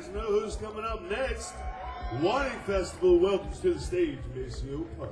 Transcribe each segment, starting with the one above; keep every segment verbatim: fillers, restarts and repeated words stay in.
to know who's coming up next. Wine Festival welcomes to the stage Maceo Parker.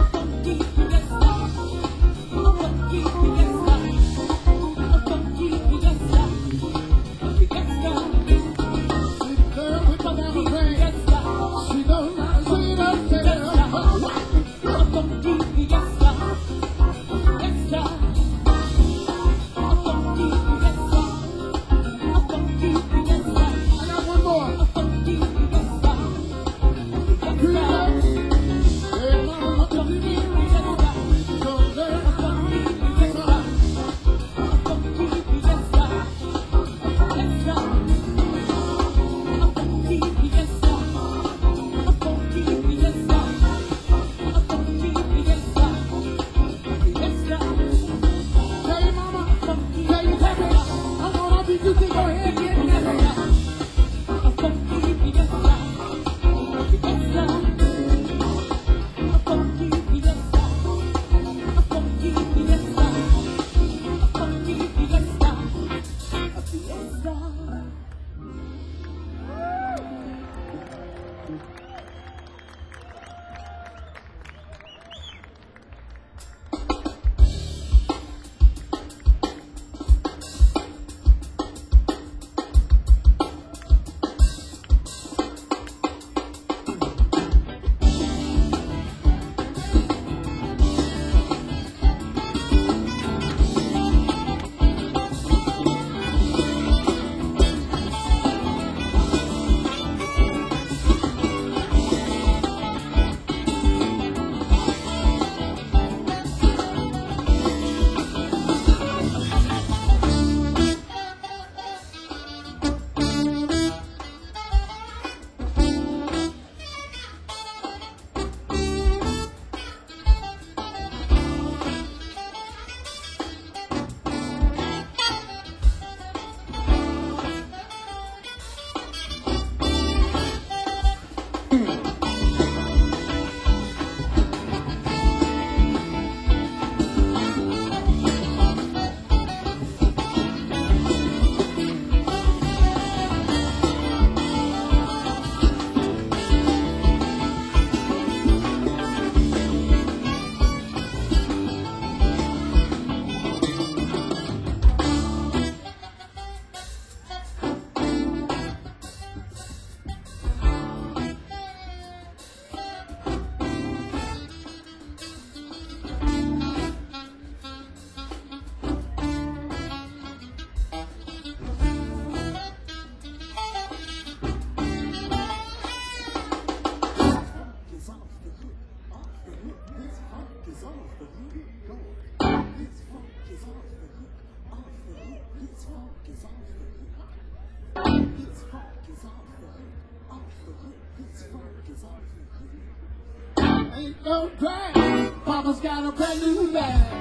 Keep Ain't no drag. Papa's got a brand new bag.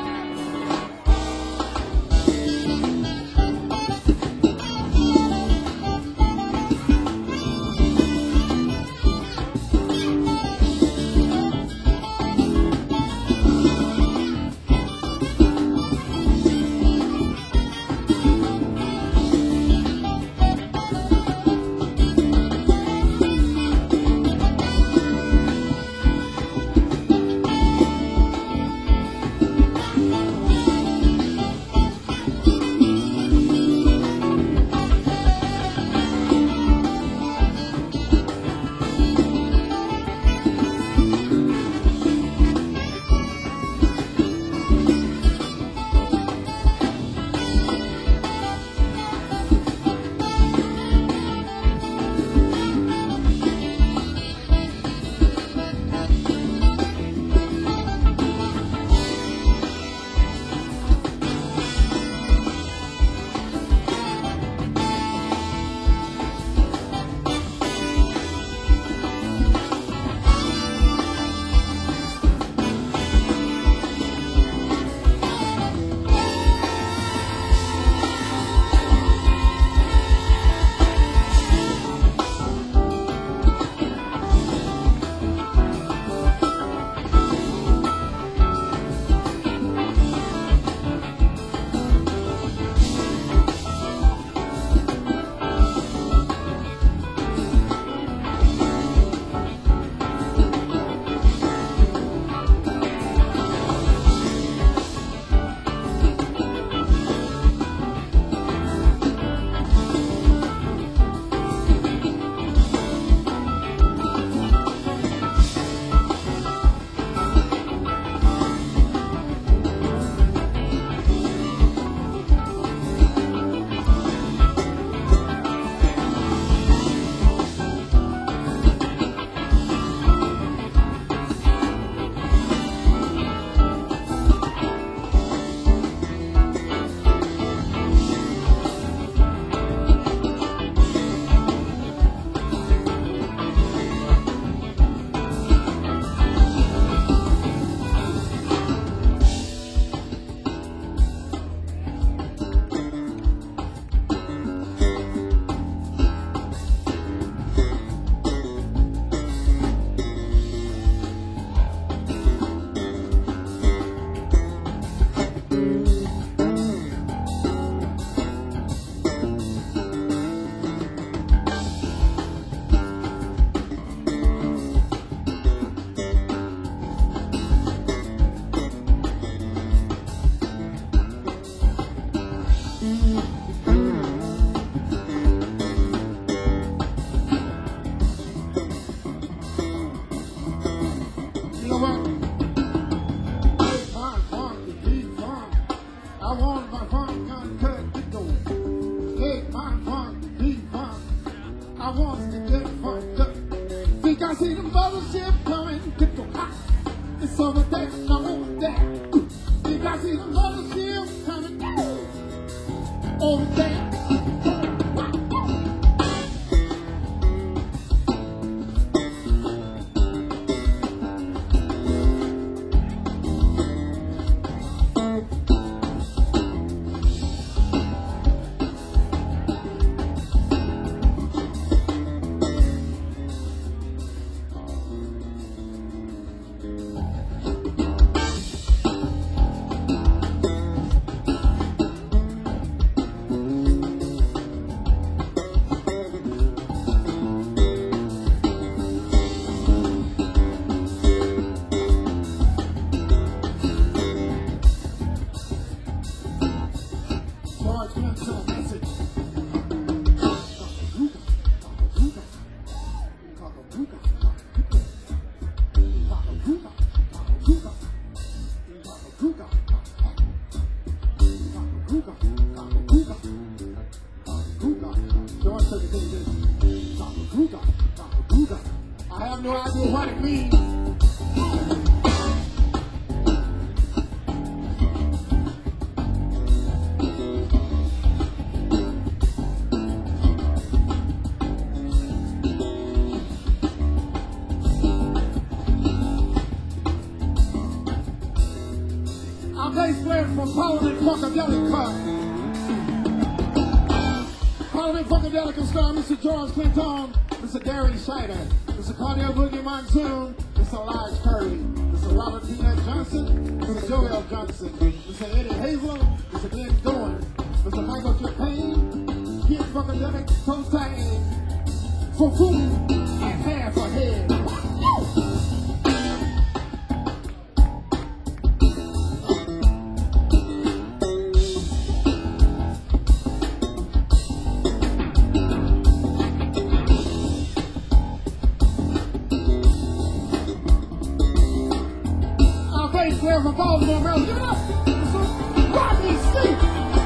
I have no idea what it means. bass player from Parliament Funkadelic Club. Parliament Funkadelic will star Mister George Clinton, Mister Gary Scheider, Mister Carnell Boogie Monsoon, Mister Elijah Curry, Mister Robert P. Johnson, Mister Joel Johnson, Mister Eddie Hazel, Mister Glenn Dorn, Mister Michael Japan, Kid Funkadelic, Toe Tang, for food and half a head. Our bass player from Baltimore, Maryland, give it up! Mister Rodney C.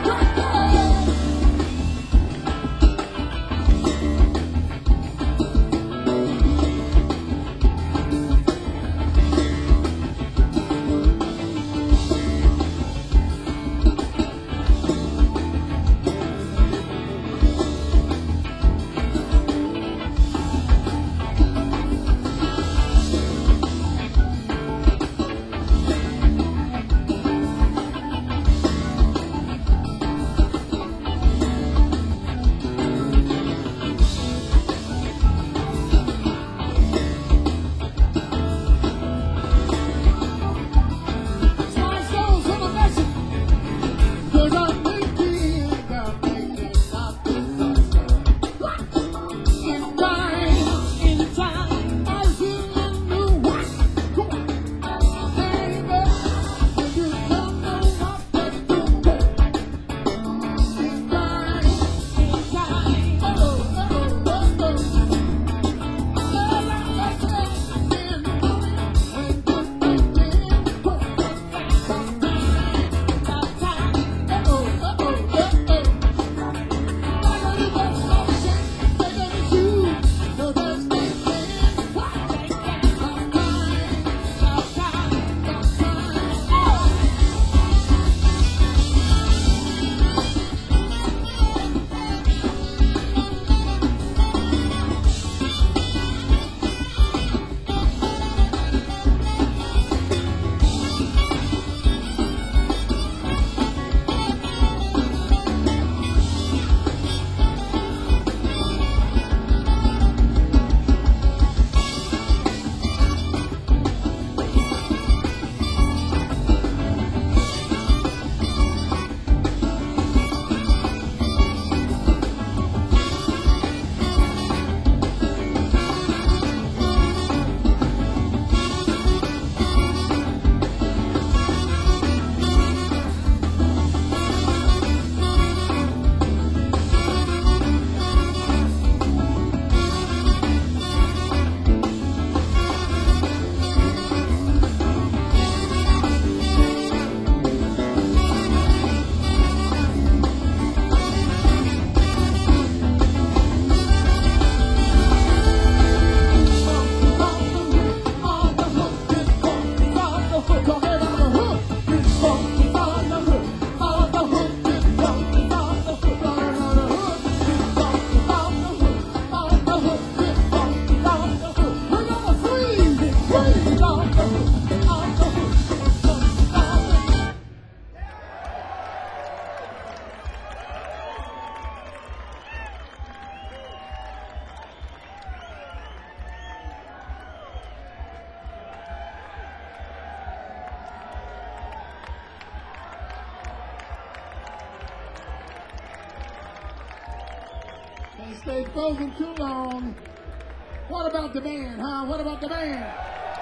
Stay frozen too long. What about the band, huh? What about the band?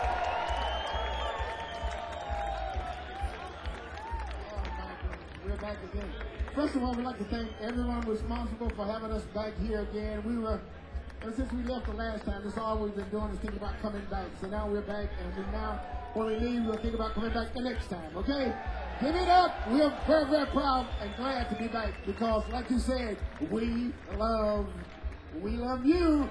Oh, my We're back again. First of all, we'd like to thank everyone responsible for having us back here again. We were, ever since we left the last time, that's all we've been doing is thinking about coming back. So now we're back, and we now, when we leave, we'll think about coming back the next time, okay? Give it up. We're very, very proud and glad to be back because, like you said, we love We love you.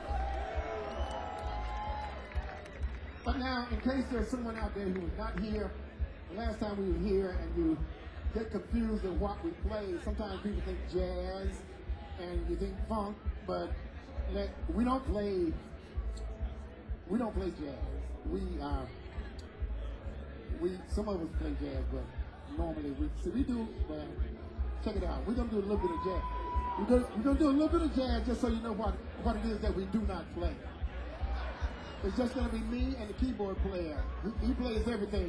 But now, in case there's someone out there who was not here, the last time we were here and you get confused at what we played, sometimes people think jazz and you think funk, but let, we don't play, we don't play jazz. We, uh, we, some of us play jazz, but normally. We, see, we do, well, check it out. We're going to do a little bit of jazz. We're going we're gonna do a little bit of jazz just so you know what, what it is that we do not play. It's just going to be me and the keyboard player. He, he plays everything.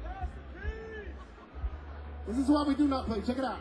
This is why we do not play. Check it out.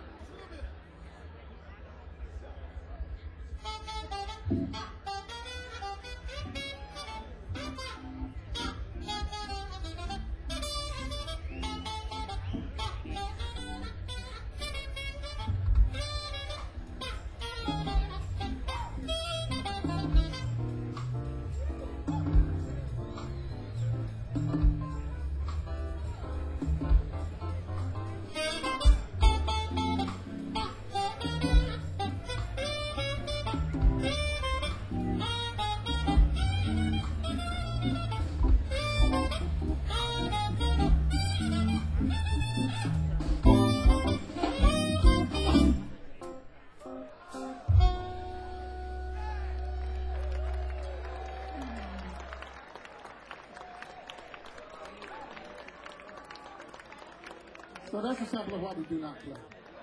So that's a sample of what we do not play.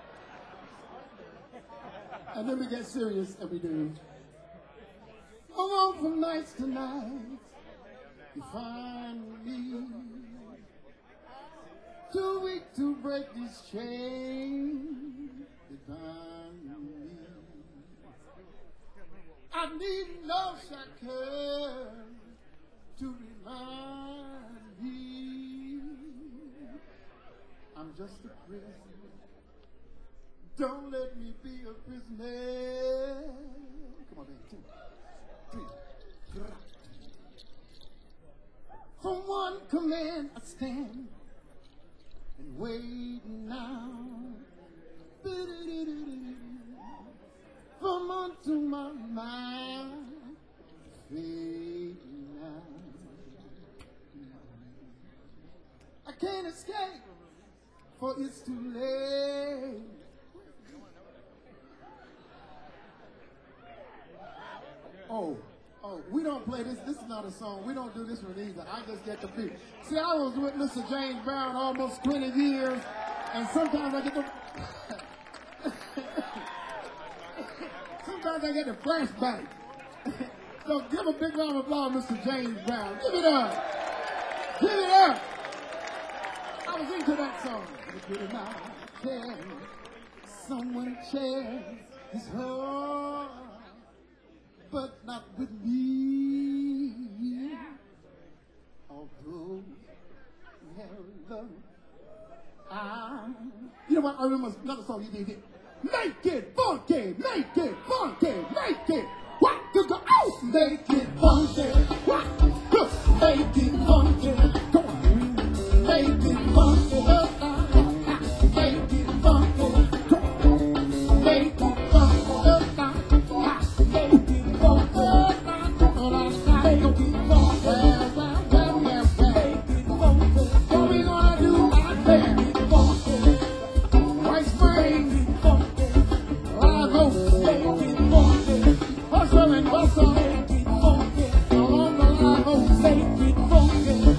And then we get serious and we do. I'm on from nights to nights. You find me too weak to break this chain. You find me. I need no shackle to remind me. I'm just a prisoner. Don't let me be a prisoner. Come on, baby. Two, three, three. For one command I stand and wait now. From unto my mind, fade now. I can't escape, for it's too late. Oh, oh, we don't play this. This is not a song. We don't do this one either. I just get the beat. See, I was with Mister James Brown almost twenty years, and sometimes I get the... sometimes I get the flashback. So give a big round of applause, Mister James Brown. Give it up. Give it up. I was into that song. Look at my chair. Someone shares his heart, but not with me. Although we have love, I... You know what? I remember another song he did here. Make it funky, make it funky, make it. What you go? Oh, make it funky. What? Make it funky. Go on. Make it funky. Make it funky. Go on. Make it funky. Make it what we gonna do out there? White Springs, Live Oak, Hustle and Bustle, along the Live Oak.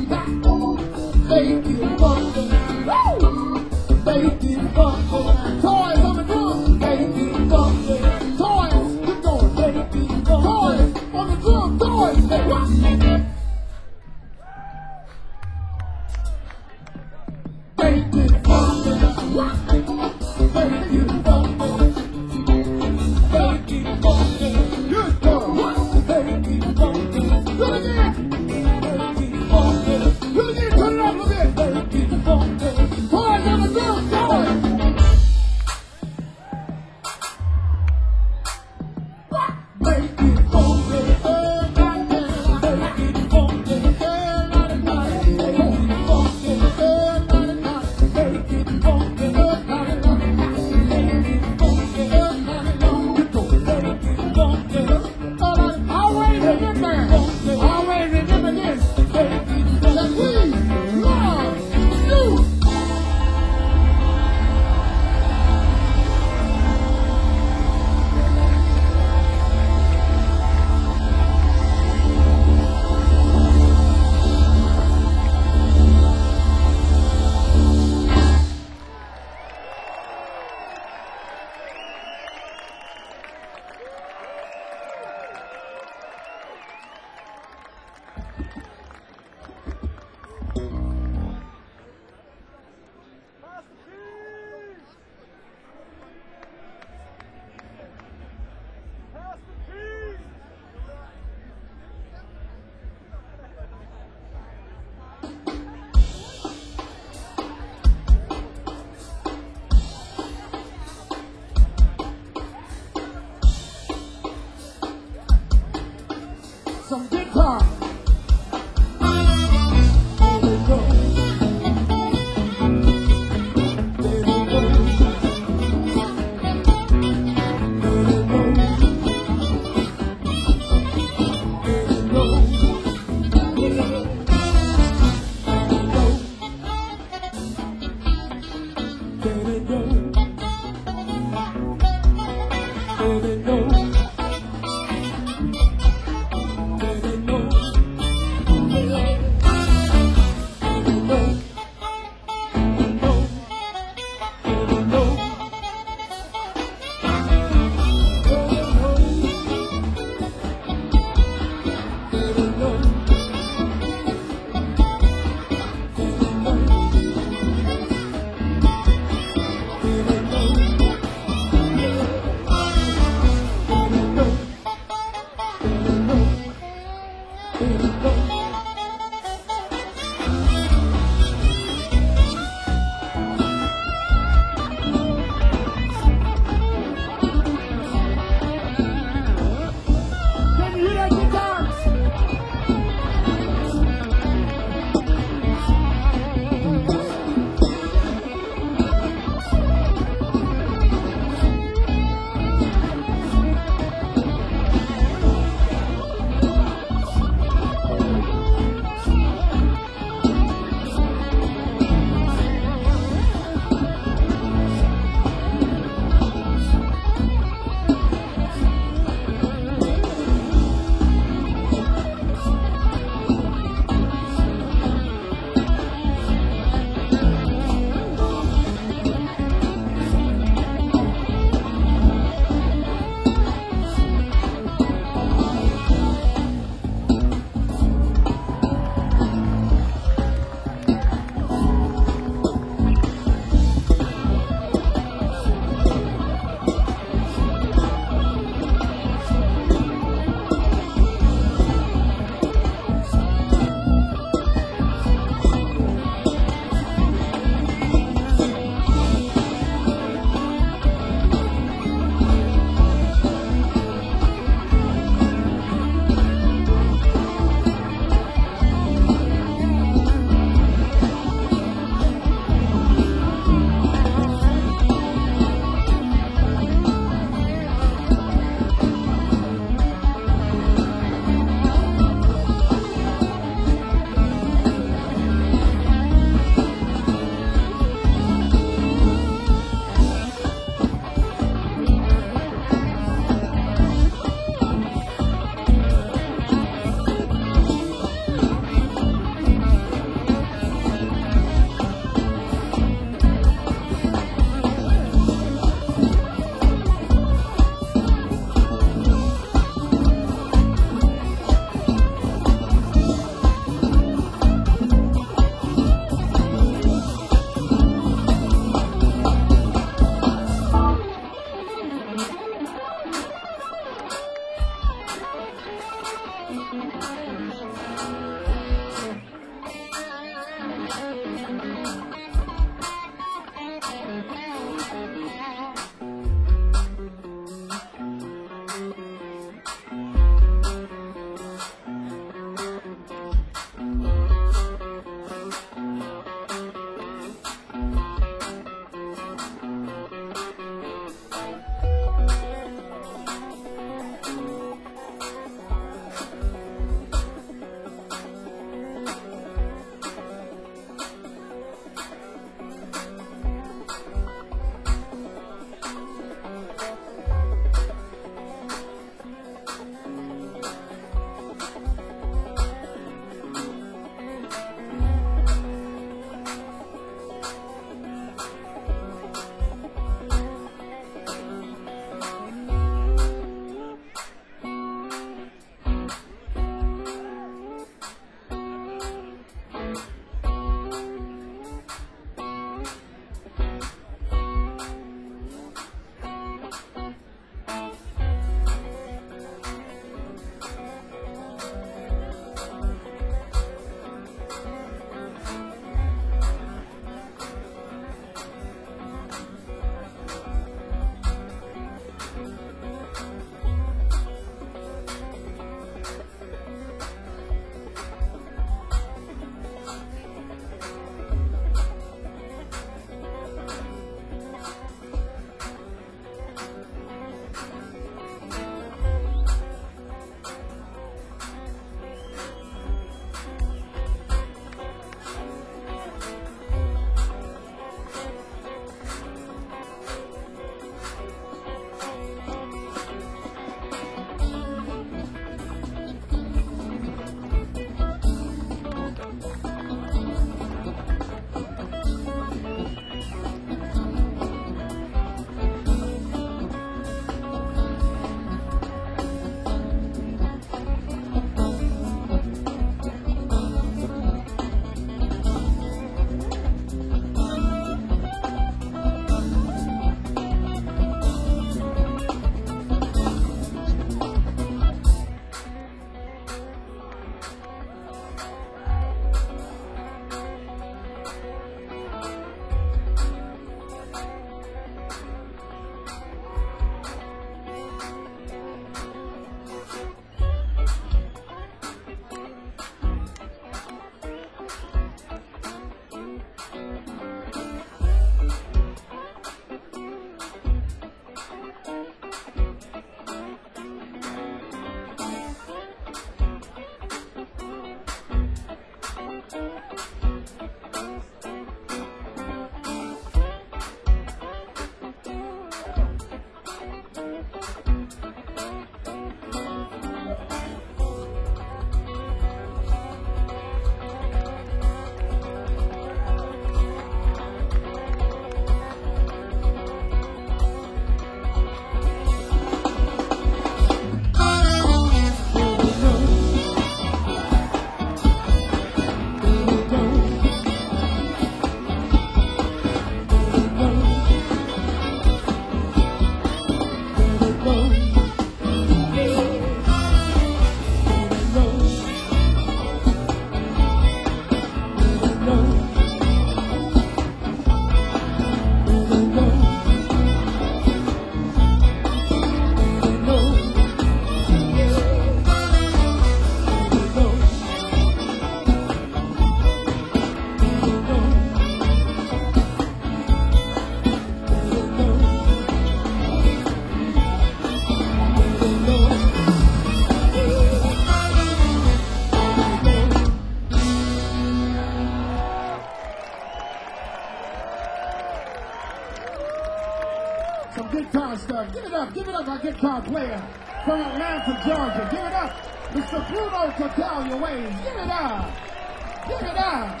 Some guitar stuff. Give it up. Give it up, our guitar player from Atlanta, Georgia. Give it up, Mister Bruno Catalia Ways. Give it up. Give it up.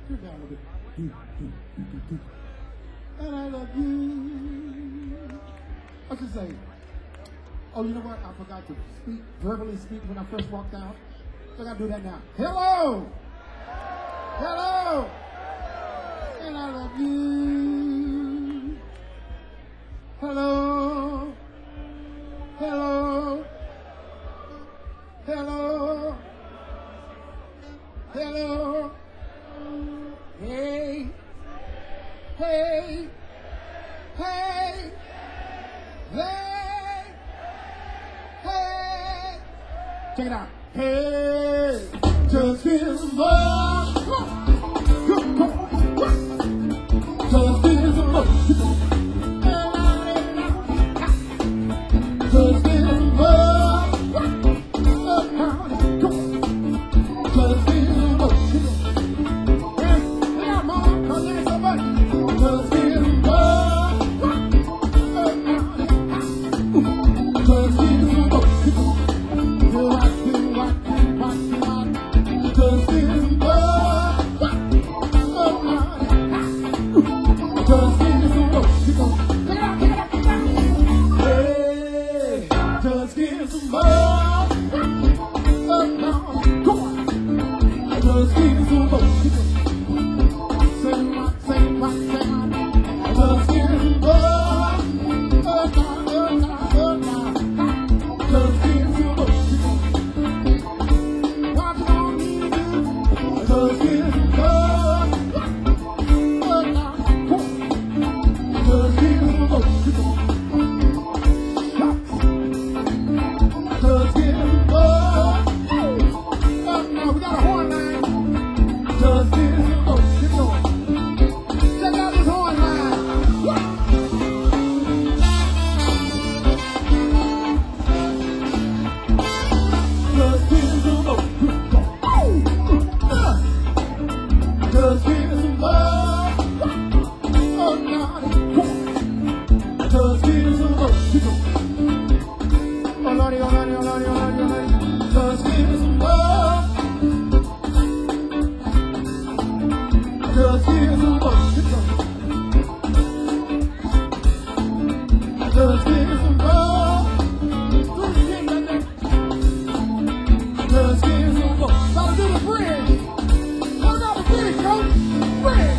Turn it down a little bit. Do, do, do, do, do. And I love you. I should say, oh, you know what? I forgot to speak, verbally speak when I first walked out. So I gotta do that now. Hello! Hello! And I love you. Hello. Hello. Hello. Hello. Hey. Hey. Hey. Hey. Hey. Check it out. Hey. Just give some more. Just give some more. Just give some more. Just give some more. Hey, yeah, mama, come here so much. Just give some more. Just give some more. Do what, do what, do what, do what. Just give some more. Just give some more. Hey, just give some more. Just give some more. Say what, say what, say what. Just give some more. Just give some more. What you want me to do? Just give some more. Just give some more. Just give some more. Now we got a horn line. Just give some more. Keep going. Check out this horn line. Just give some more. Just give some more. Oh, no. Just give some more. Keep going. Oh, Lordy, oh, Lordy, oh, Lordy, oh, Lordy, oh, Lordy. Just give some more. Just give some more. Keep going. Just give some more. Do it again, right there. Just give some more. Gotta do the bridge. Hold on the bridge, coach. Bridge.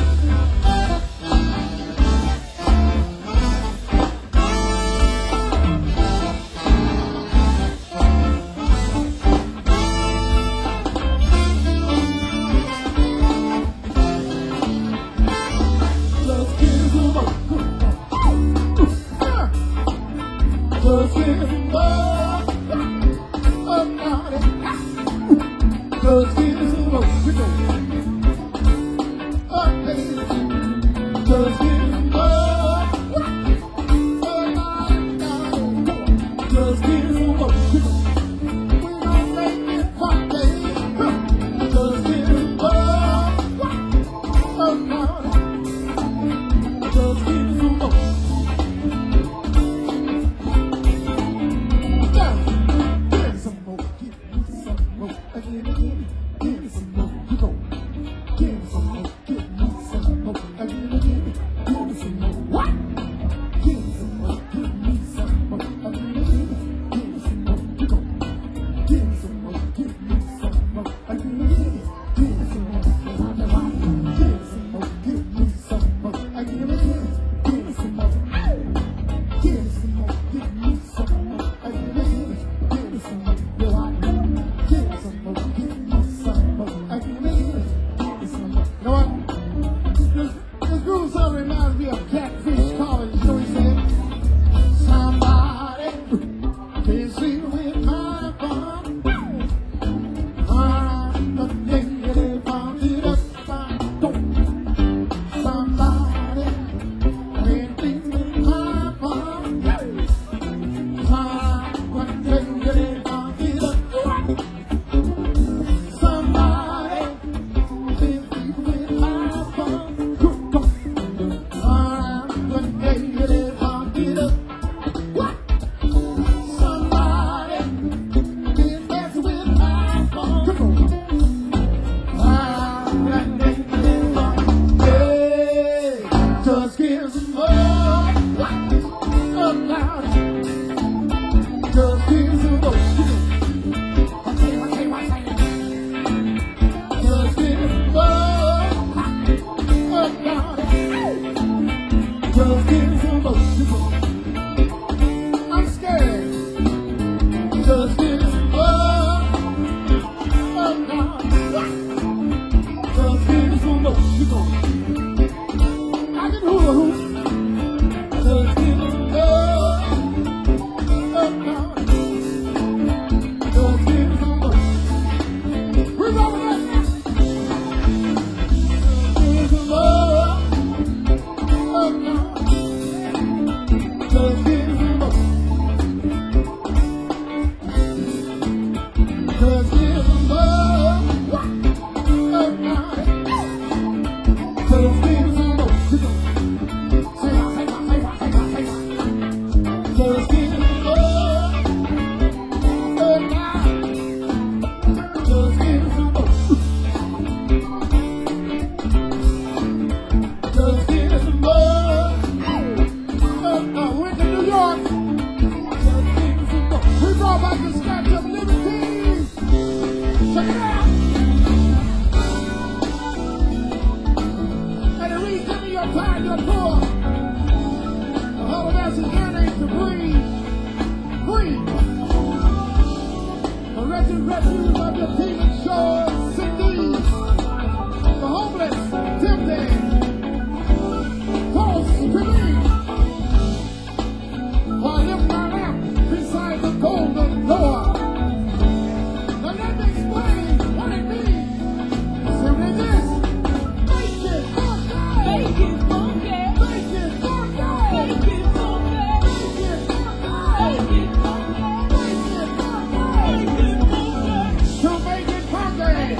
Just give some more. Just give some more. Oh, no. Just give some more. Keep going. Oh, baby. Just give some more. Oh, no. Just give some more. Keep going. We gon' make it fun, baby. Just give some more. Oh, no. Just give some more. Yeah. Give me some more. Give me some more. Again, again. Give me some more. Keep going. Give me some more. Give me some more. Again, again. Give me some more. What? Give me some more. Give me some more. Again, again. Give me some more. Keep going. Give me some more. Give me some more. Again, again. Give me some more. Give me some more. Give me some more. Again, again. Give me some more. Give me some more. Give me some more. Again, again. Give me some more. Yo, I know. Give me some more. Give me some more. Again, again. Give me some more. You know what? This, this groove song reminds me of Catfish Collins. So he said, somebody can see with my fun. Just give them love. Oh, God. Just give them some more. Say that, say that, say that, say that, say that. Just give them love. Oh, God. Just give them some more. Just give them some love. Oh, God. Went to New York. Just give them some more. We brought back the Statue of Liberty. Check it out. And it reads, give me your time, your poor. The whole message here needs to breathe. Breathe. The wretched refuge of your teeming shores, sick needs. The homeless, tempted. Close to me. While I lift my lamp beside the golden door. Now let me explain what it means. Simply this. Make it funky. Make it funky. Make it funky. Make it funky. Make it funky. Make it funky. Make it funky. Make it funky. To make it funky.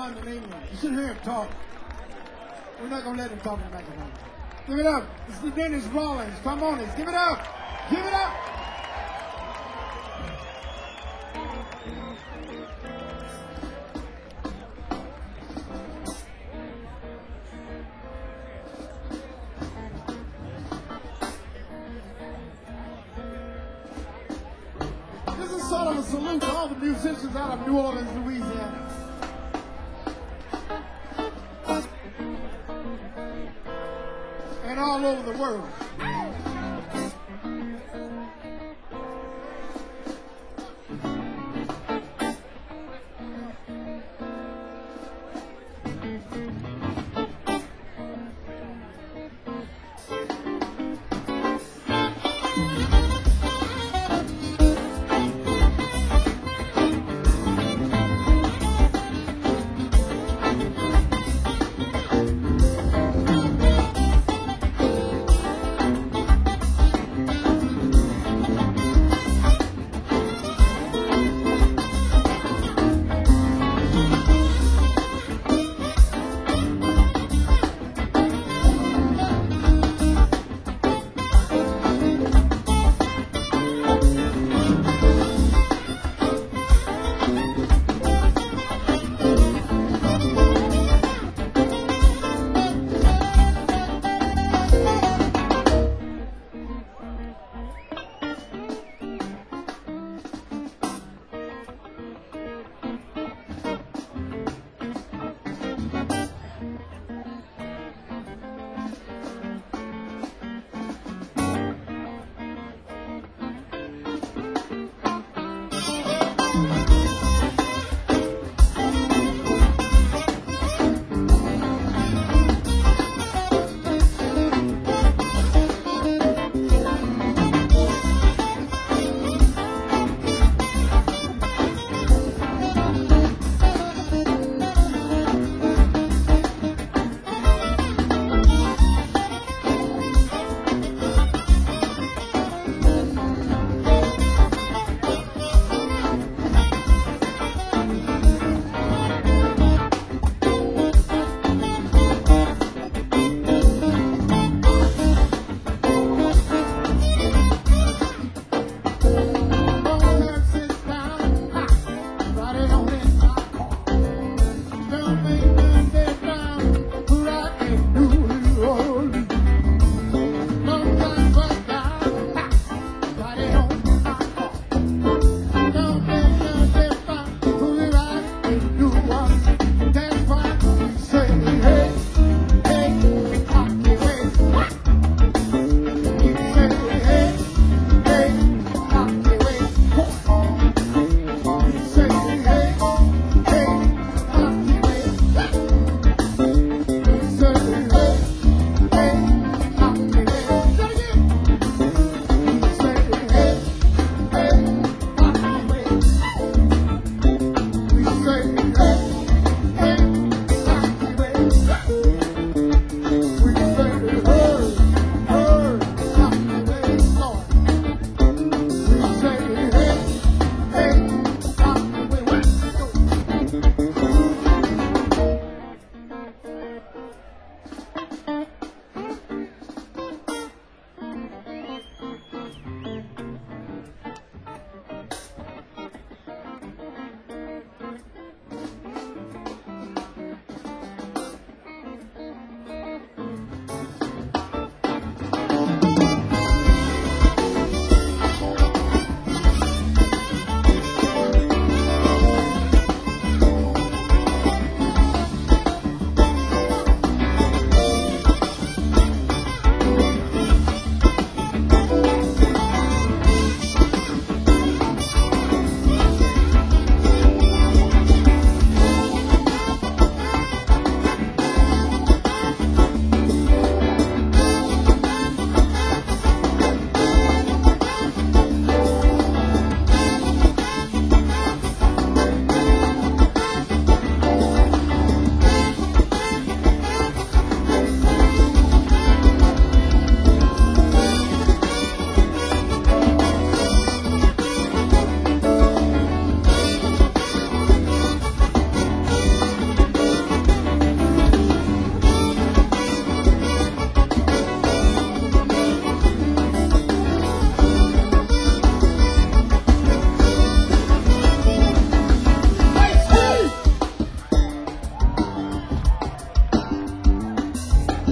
Mandalorian. You should hear him talk. We're not going to let him talk in the microphone. Give it up. This is Dennis Rollins. Come on, let's give it up. Give it up. This is sort of a salute to all the musicians out of New Orleans, Louisiana. And all over the world.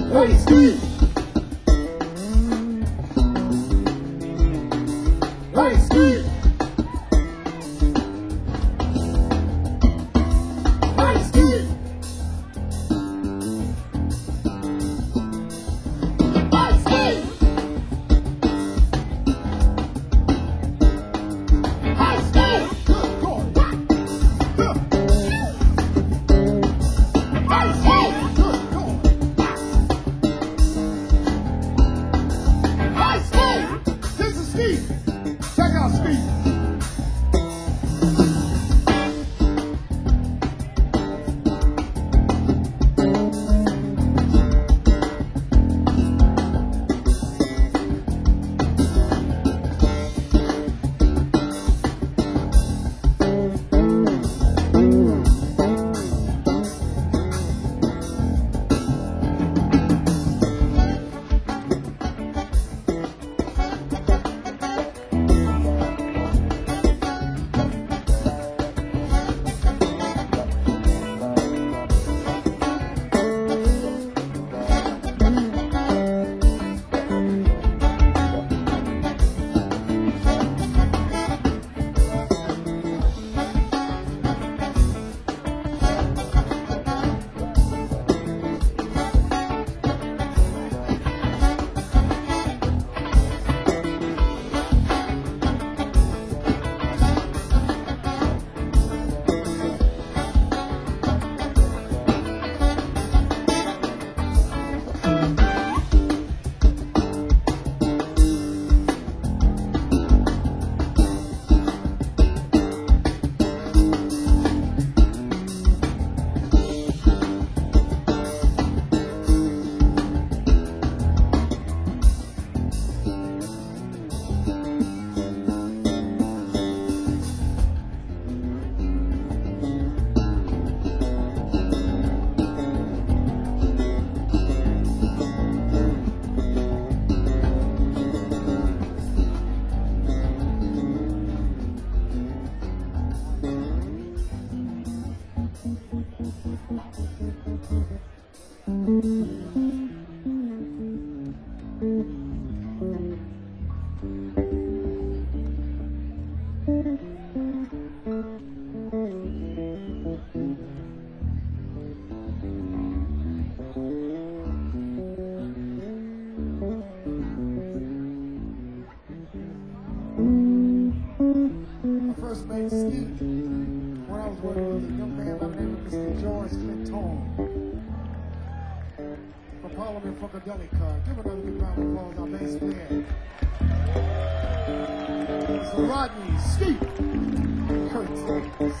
Hey, Steve. Hey, Steve. Hey, Steve. Hey, Steve. Hey, Steve. Good Lord. Good. Hey, Steve. Good Lord. Hey, Steve. This is Steve. Check out Steve. I first met Steve when I was working with a young man by the name of Mister George Clinton from Parliament Funkadelic. Uh, give another big round of applause, our bass player. Mister Rodney Steve Curtis.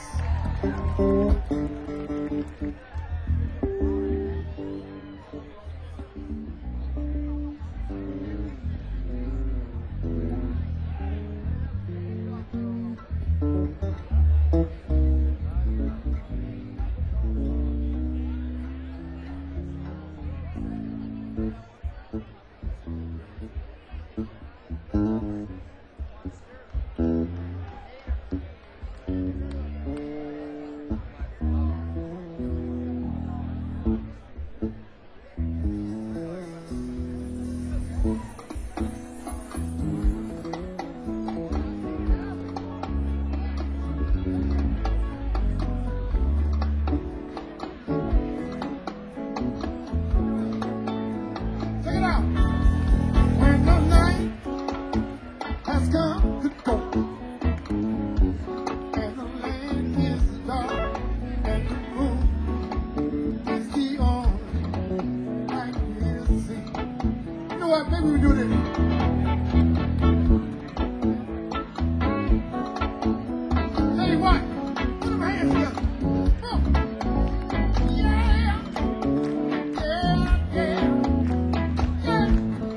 Maybe we do this. Tell you what, put them hands together. Come on. Yeah, yeah, yeah, yeah.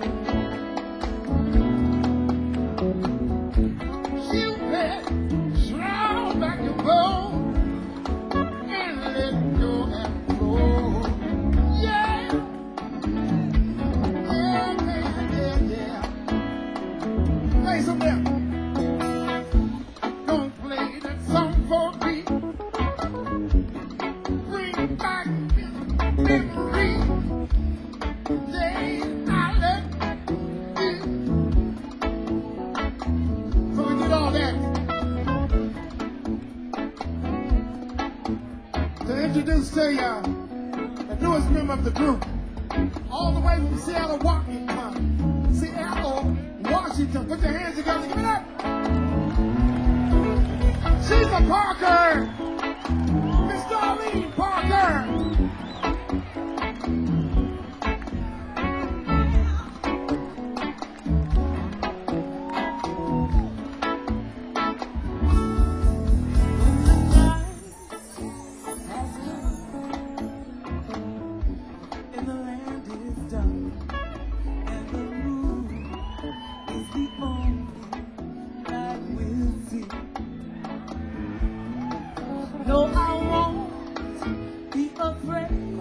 Shoot that, slow back your bow, and let go and go. Yeah. Play some there. Don't play that song for me. Bring back memories. newest member of the group. All the way from Seattle, Washington. Seattle, Washington. Put your hands together. Give it up. She's a Parker. Miss Darlene Parker. No, I won't be afraid.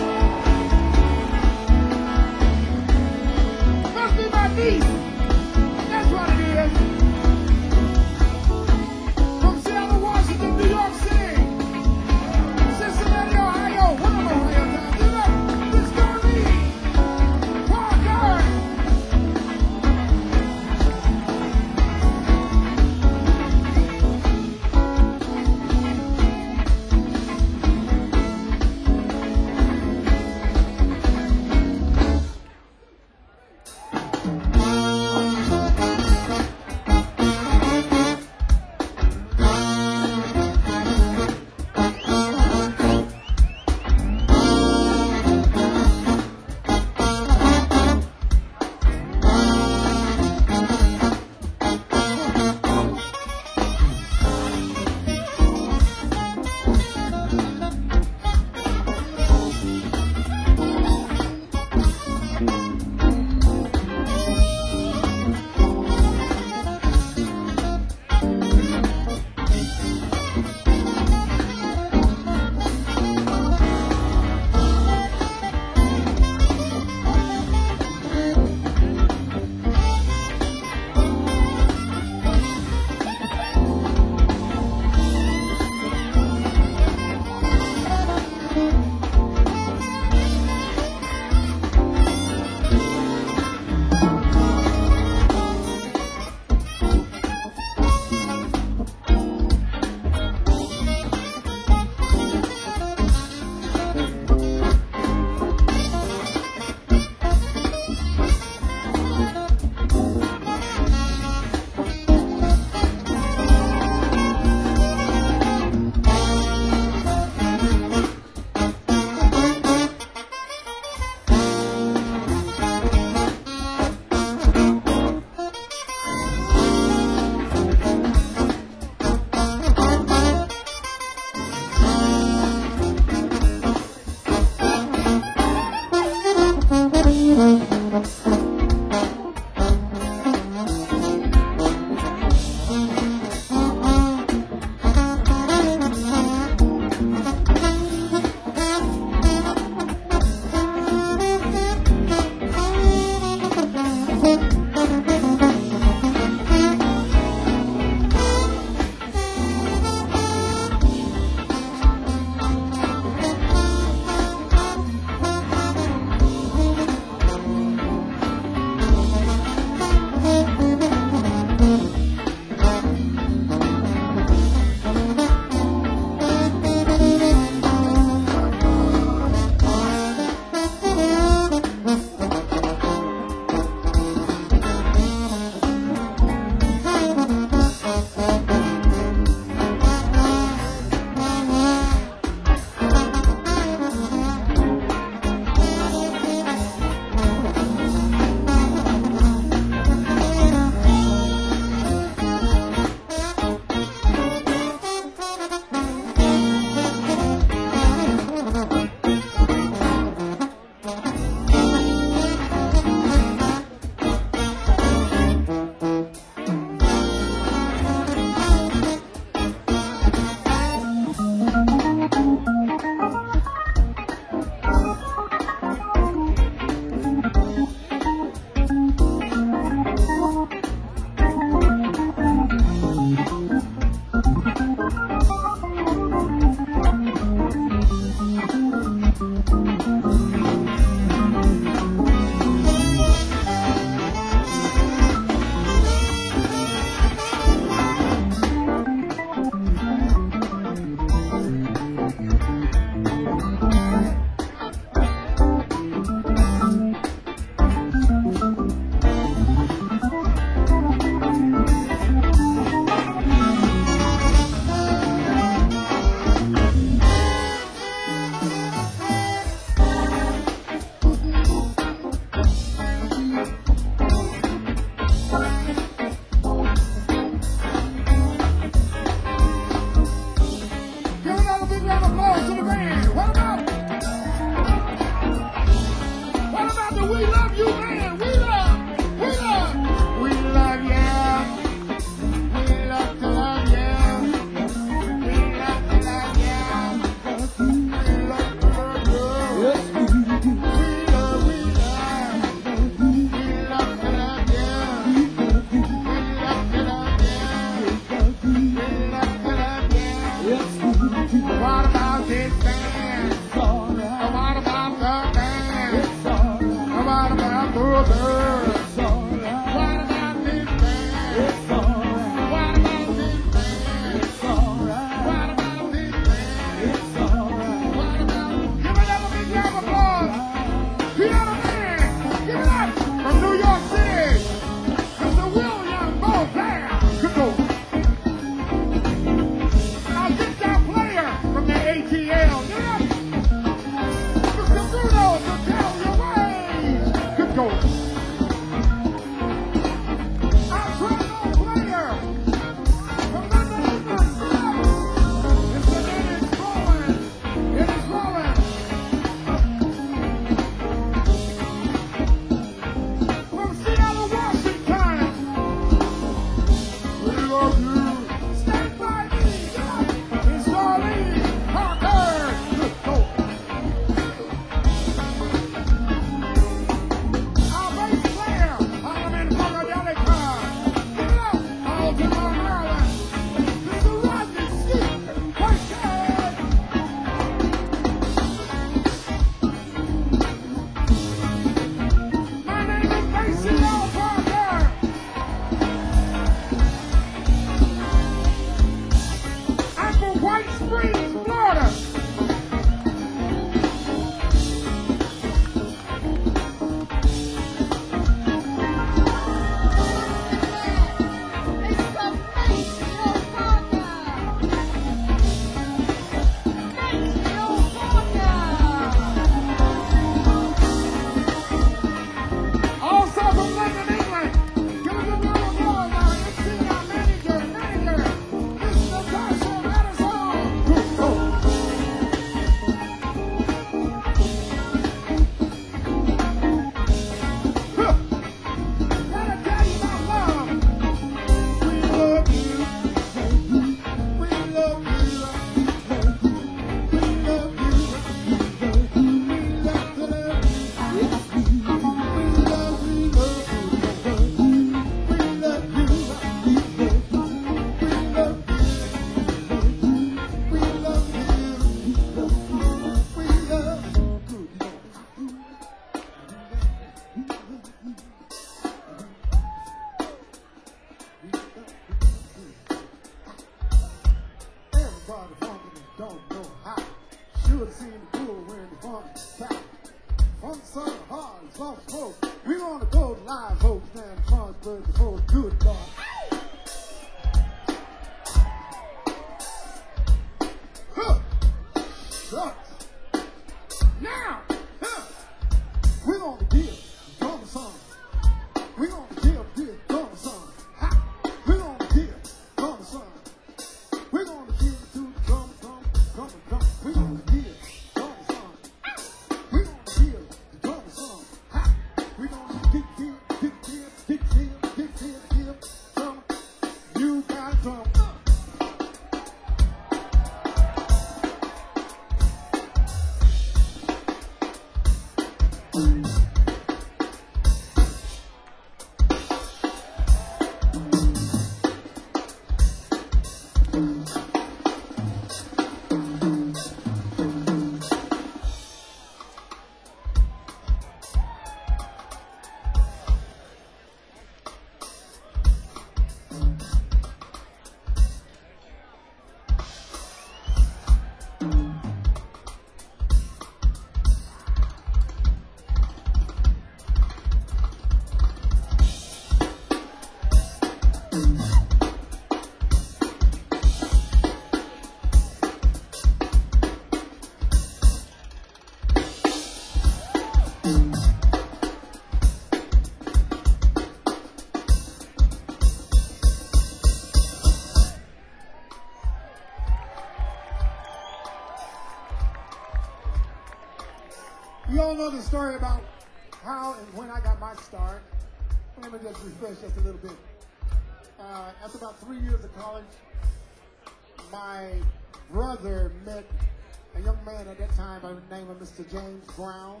You all know the story about how and when I got my start. Let me just refresh just a little bit. Uh, after about three years of college, my brother met a young man at that time by the name of Mister James Brown.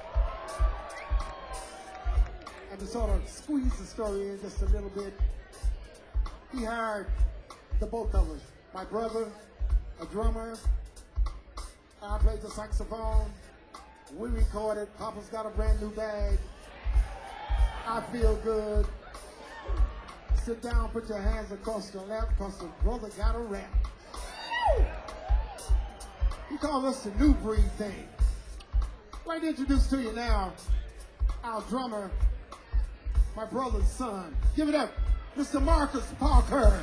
And to sort of squeeze the story in just a little bit, he hired the both of us. My brother, a drummer, I played the saxophone. We recorded. Papa's got a brand new bag. I feel good. Sit down, put your hands across your lap, because the brother got a rap. He called us the new breed thing. I'd like to introduce to you now our drummer, my brother's son. Give it up, Mister Marcus Parker.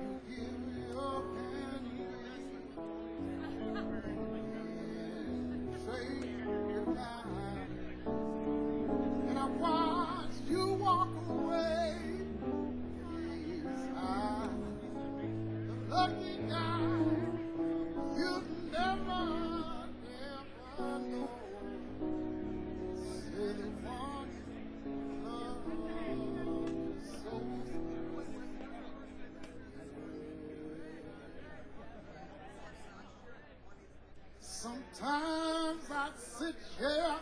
And I watched you walk away. The lucky guy, you never, never know. Say they want love so. Sometimes I sit here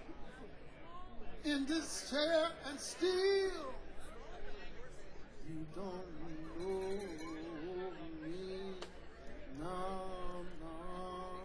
in this chair and still you don't know me. No, no,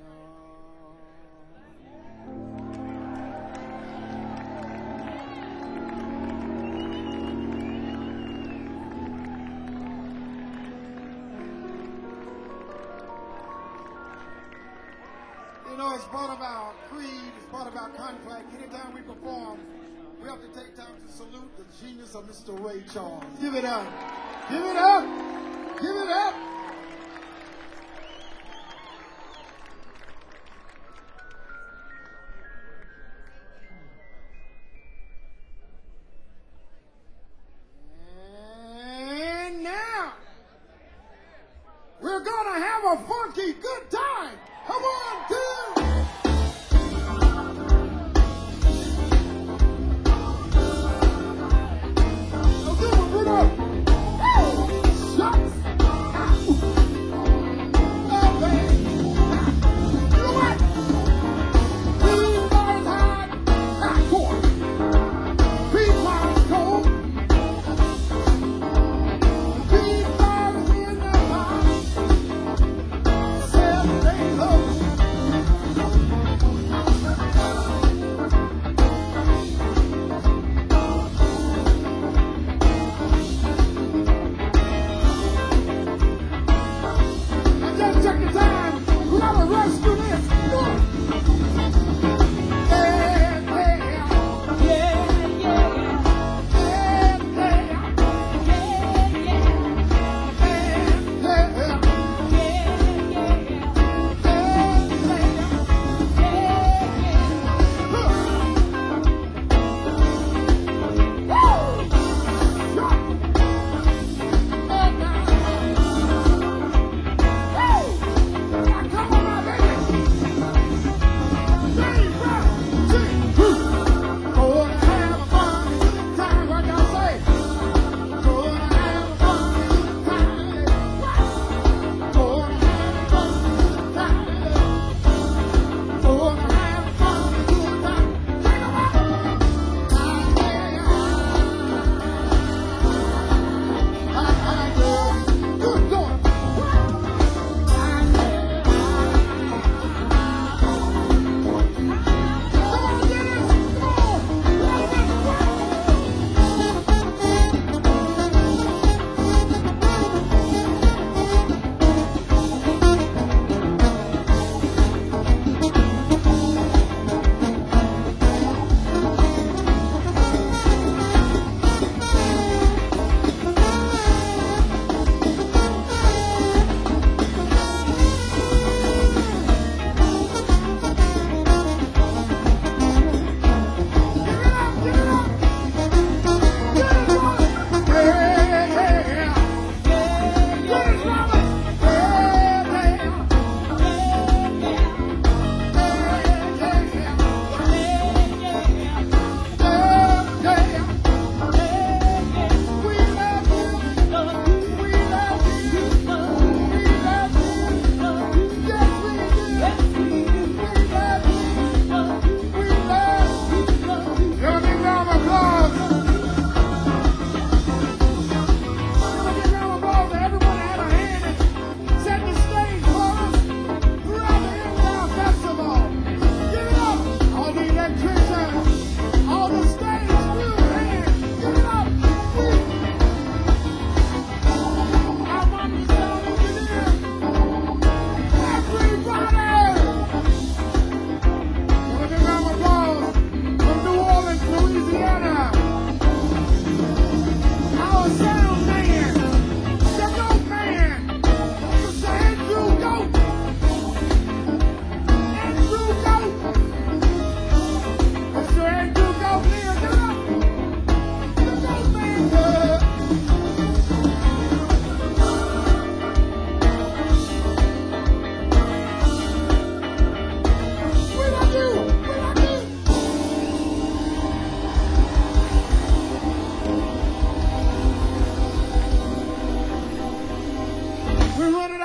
You know, it's part of our creed, it's part of our contract. Anytime we perform, we have to take time to salute the genius of Mister Ray Charles. Give it up. Give it up. Give it up. And now, we're going to have a funky good time. Come on, dude. Now give it, Bruno. Woo! Shots. Oh, baby. You know what? Three bars high, back court. Three bars cold. Three bars in the box. Seven days old.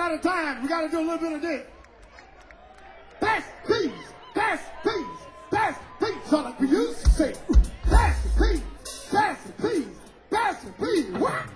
out of time. We got to do a little bit of this. Pass the peas, pass the peas, pass the peas. So like we used to say, pass the peas, pass the peas, pass the peas. What?